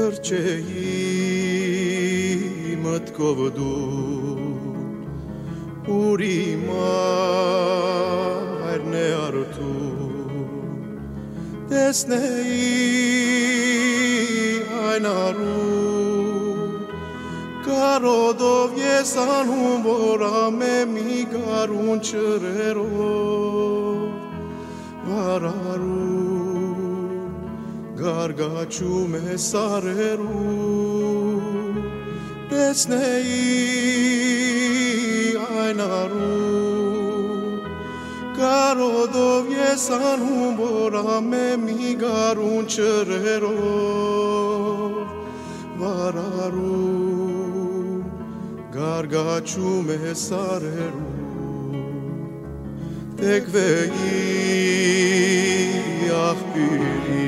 Կրճեի մտքով դու ուրի մայրն է արդու տեսնեի այն արու կարոդով ես անհում որ ամեմի գարուն չրերով վարարու Գարգաչում է սարերու տեսնեի այն արու կարոդով ես անհում որ ամեմի գարուն չրերով վարարու գարգաչում է սարերու տեկվեի աղբյուրի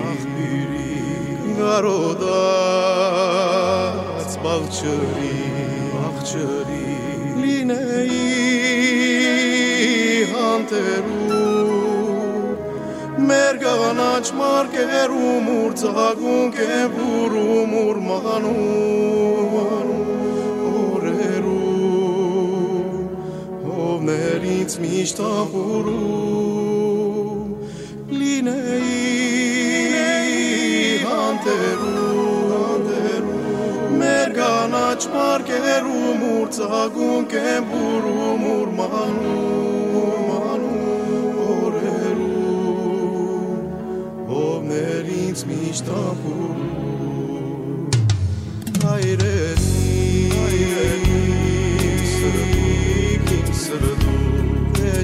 Գարոդած բաղջրի լինեի հանտերու մեր գանաչ մարկերում ուր ծագունք են բուրում ուր մանում օրերու հովներից միշտ ապուրում լինեի մեր գանաչ մարկերում ուր ծագունք են բուրում ուր մանում օրերում հովներից միշտ ապուրում հայրենիք սրտում թե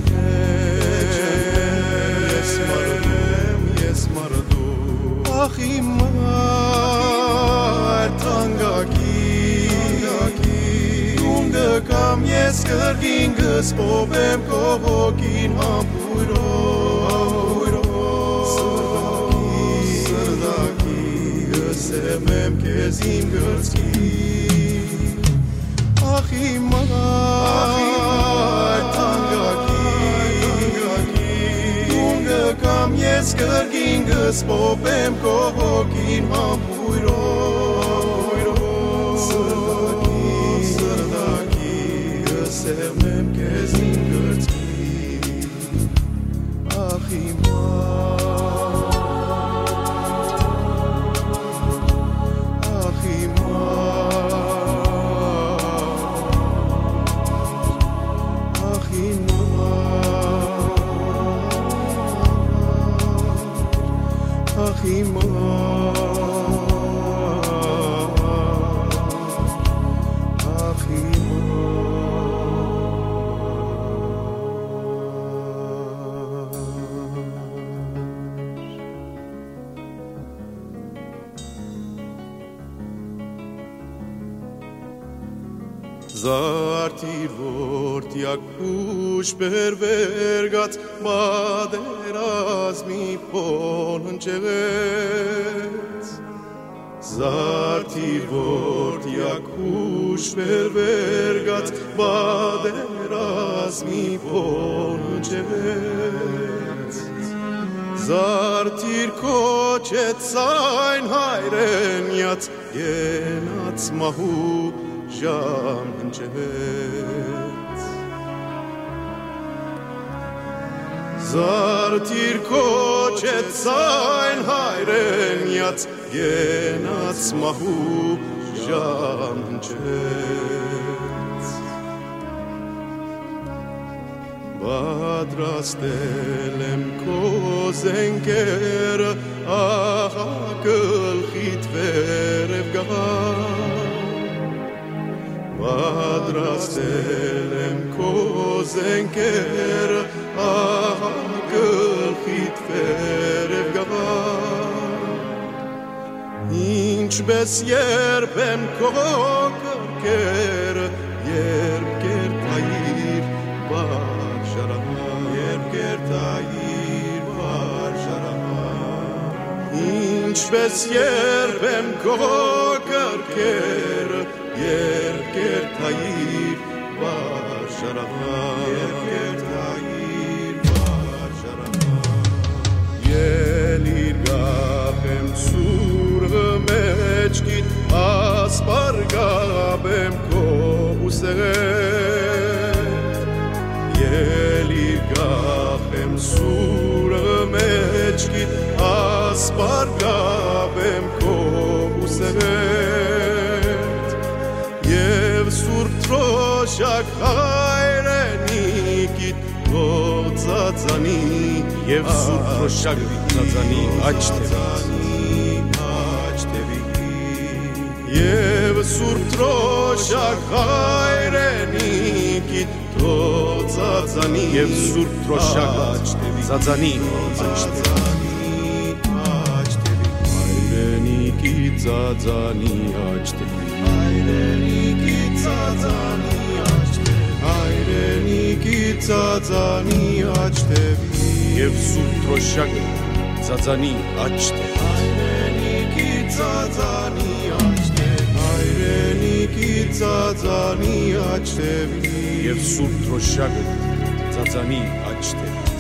չընկեմ ես մարդում ախ իմ մայր թանկագի դում գկամ ես կրկին գսպովեմ կողոքին համբույրով սրդակի գսեմեմ կեզ իմ գրծքի ախ իմ մայր թանկագի դում գկամ ես կրկին գսպովեմ կողոքին համբույրով սրդակի գսեմեմ կեզ իմ գրծքի ախ իմ Զարդիր որդյակ ուշ բերվերգած բադերազմի պոնջեղեց Զարդիր որդյակ ուշ բերվերգած բադերազմի պոնջեղեց Զարդիր կոչեց այն հայրենյաց ենաց մահու Ժամ հնչեց Զարդիր կոչեց այն հայրենյաց գենաց մահու ժամ հնչեց Պատրաստել եմ քո զենքերը ահա գլխիդ վերև գա Պատրաստել եմ քո զենքերը ահա գլխիդ վերև գա Ինչպես երբ եմ քո կրքերը երբ կերտայիր վարժարան երբ կերտայիր վարժարան Ինչպես երբ եմ քո կրքերը երբ կերտայիր վարժարան երբ կերտայիր վարժարան Ելիր գապեմ սուրը մեր Ելի գախեմ սուրը մեջքիտ ասպարգավեմ քո ուսեղետ Եվ սուրբ թրոշակ հայրենիքիտ թող ծածանի Եվ սուրբ թրոշակը ծածանի աջ Եվ սուրբ թրոշակ հայրենիքիտ թող ծածանի Եվ սուրբ թրոշակը ծածանի Հայրենիքի ծածանի աջ Հայրենիքի ծածանի աջ Հայրենիքի ծածանի աջ Եվ սուրբ թրոշակը ծածանի աջ Հայրենիքի ծածանի աջ Հայրենիքի ծածանի աջ Եվ սուրբ թրոշակը ծածանի աջ